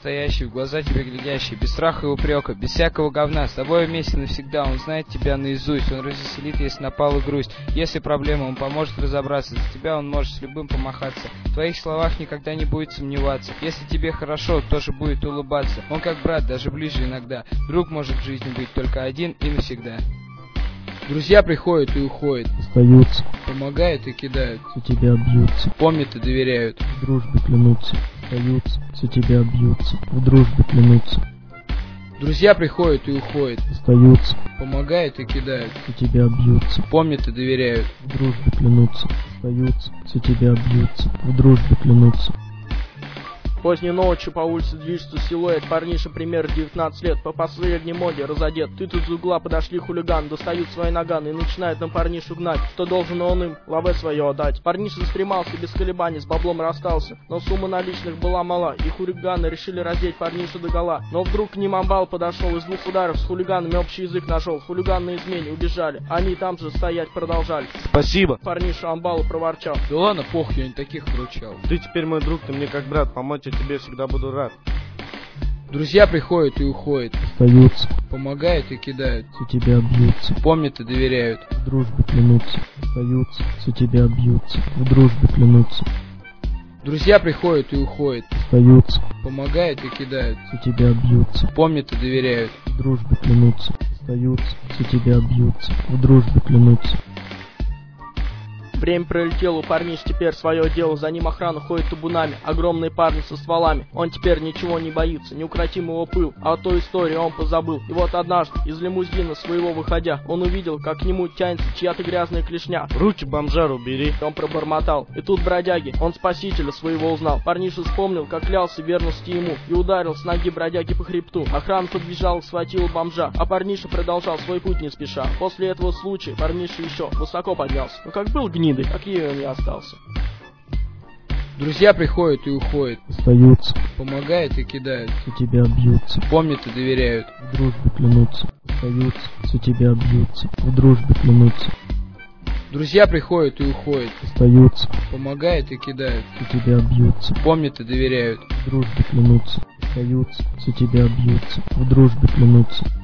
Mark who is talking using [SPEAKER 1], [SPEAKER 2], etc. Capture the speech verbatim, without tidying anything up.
[SPEAKER 1] настоящий, в глаза тебе глядящий, без страха и упрека, без всякого говна, с тобой вместе навсегда. Он знает тебя наизусть, он развеселит, если напала грусть. Если проблема, он поможет разобраться, за тебя он может с любым помахаться. В твоих словах никогда не будет сомневаться. Если тебе хорошо, тоже будет улыбаться. Он как брат, даже ближе иногда. Друг может в жизни быть только один и навсегда. Друзья приходят и уходят,
[SPEAKER 2] остаются,
[SPEAKER 1] помогают и кидают,
[SPEAKER 2] за тебя бьются,
[SPEAKER 1] помнят и доверяют,
[SPEAKER 2] в дружбе клянутся, остаются, за тебя бьются, в дружбе клянутся.
[SPEAKER 1] Друзья приходят и уходят,
[SPEAKER 2] остаются,
[SPEAKER 1] помогают и кидают,
[SPEAKER 2] за тебя бьются,
[SPEAKER 1] помнят и доверяют,
[SPEAKER 2] в дружбе клянутся, остаются, за тебя бьются, в дружбе клянутся.
[SPEAKER 3] Поздней ночью по улице движется силуэт, парниша примерно девятнадцать лет, по последней моде разодет. Ты тут из угла подошли хулиган, достают свои наганы и начинают на парнишу гнать, что должен он им лаве свое отдать. Парниша стремался без колебаний, с баблом расстался, но сумма наличных была мала, и хулиганы решили раздеть парнишу догола. Но вдруг к ним амбал подошел, из двух ударов с хулиганами общий язык нашел. Хулиганы на измене убежали, они там же стоять продолжали.
[SPEAKER 4] Спасибо.
[SPEAKER 3] Парниша амбалу проворчал:
[SPEAKER 1] да ладно, похуй, я не таких вручал.
[SPEAKER 4] Ты теперь мой друг, ты мне как брат, помочь я тебе всегда буду рад.
[SPEAKER 1] Друзья приходят и уходят,
[SPEAKER 2] остаются,
[SPEAKER 1] помогают и кидают,
[SPEAKER 2] за тебя бьются,
[SPEAKER 1] помнят и доверяют,
[SPEAKER 2] в дружбе клянутся, остаются, за тебя бьются, в дружбе клянутся.
[SPEAKER 1] Друзья приходят и уходят,
[SPEAKER 2] остаются,
[SPEAKER 1] помогают и кидают,
[SPEAKER 2] за тебя бьются,
[SPEAKER 1] помнят и доверяют,
[SPEAKER 2] в дружбе клянутся, остаются, за тебя бьются, в дружбе клянутся.
[SPEAKER 3] Время пролетело, у парниш теперь свое дело, за ним охрана ходит табунами, огромные парни со стволами. Он теперь ничего не боится, неукротим его пыл, а о той истории он позабыл. И вот однажды, из лимузина своего выходя, он увидел, как к нему тянется чья-то грязная клешня.
[SPEAKER 4] Руки бомжару бери.
[SPEAKER 3] Он пробормотал, и тут бродяги, он спасителя своего узнал. Парниша вспомнил, как клялся верности ему, и ударил с ноги бродяги по хребту. Охрана подбежала, схватила бомжа, а парниша продолжал свой путь не спеша. После этого случая парниша еще высоко поднялся, но как был гнидой, как ею он не остался.
[SPEAKER 1] Друзья приходят и уходят,
[SPEAKER 2] остаются,
[SPEAKER 1] помогают и кидают,
[SPEAKER 2] за тебя бьются,
[SPEAKER 1] помнят и доверяют,
[SPEAKER 2] в дружбе клянутся, остаются, за тебя бьются, в дружбе клянутся.
[SPEAKER 1] Друзья приходят и уходят,
[SPEAKER 2] остаются,
[SPEAKER 1] помогают и кидают,
[SPEAKER 2] за тебя бьются,
[SPEAKER 1] помнят и доверяют,
[SPEAKER 2] в дружбе клянутся, остаются, за тебя бьются, в дружбе клянутся.